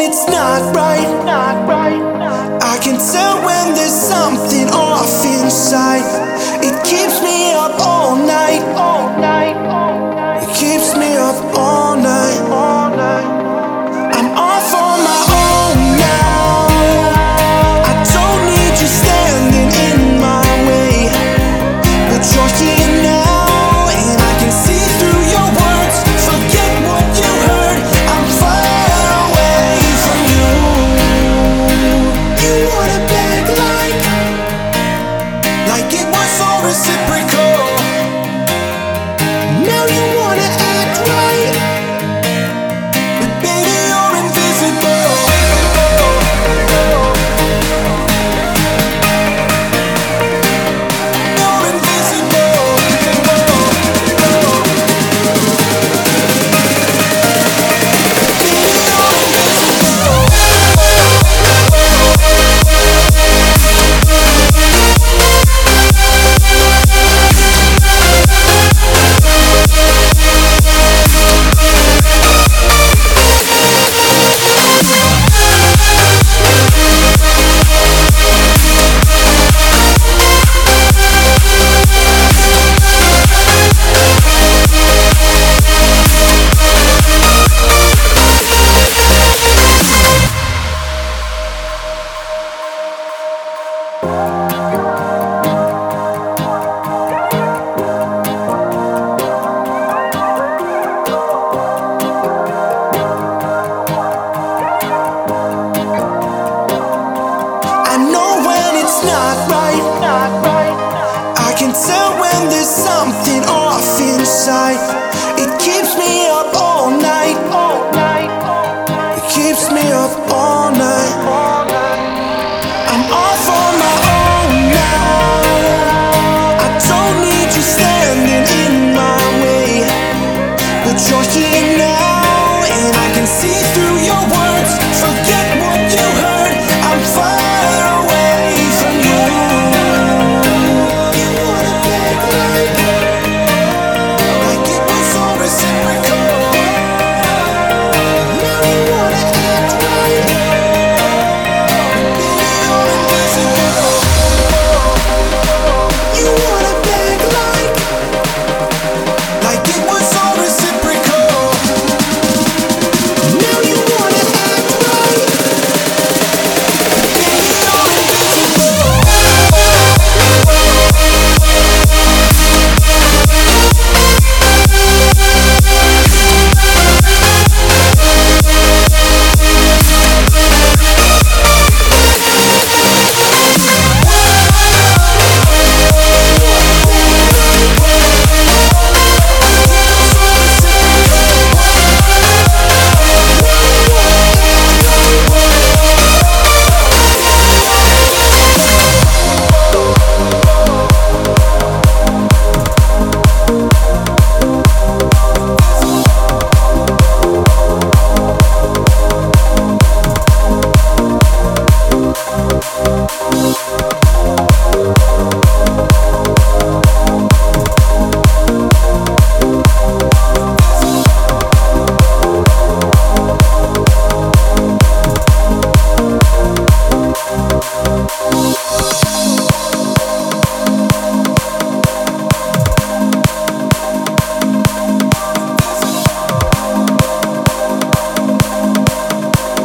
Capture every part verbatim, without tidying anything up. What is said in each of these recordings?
it's not right. I can tell when there's something off inside. It keeps me up all night. It keeps me up all night. I'm off on my own now. I don't need you standing in my way, but you're here now, and I can see through your words. Forget what you heard. I'm far away from you. You wanna beg like, like it was all reciprocal. Now you wanna act right, but baby you're invisible. You're invisible. I know when it's not right. I can tell when there's something off inside. It keeps me up all night. It keeps me up all night. I'm off on my own now. I don't need you standing in my way, but you're here now, and I can see through your words. Forget what you heard. I'm far away from you. You wanna beg like, like it was all reciprocal. Now you wanna act right, baby you're invisible. You wanna beg like, like it was all reciprocal. Now you wanna act right, baby you're invisible.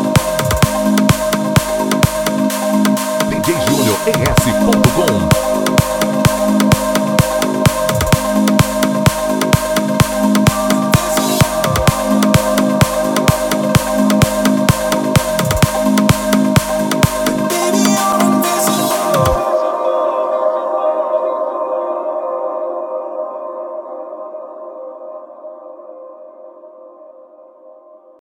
D J Júnior E S ponto com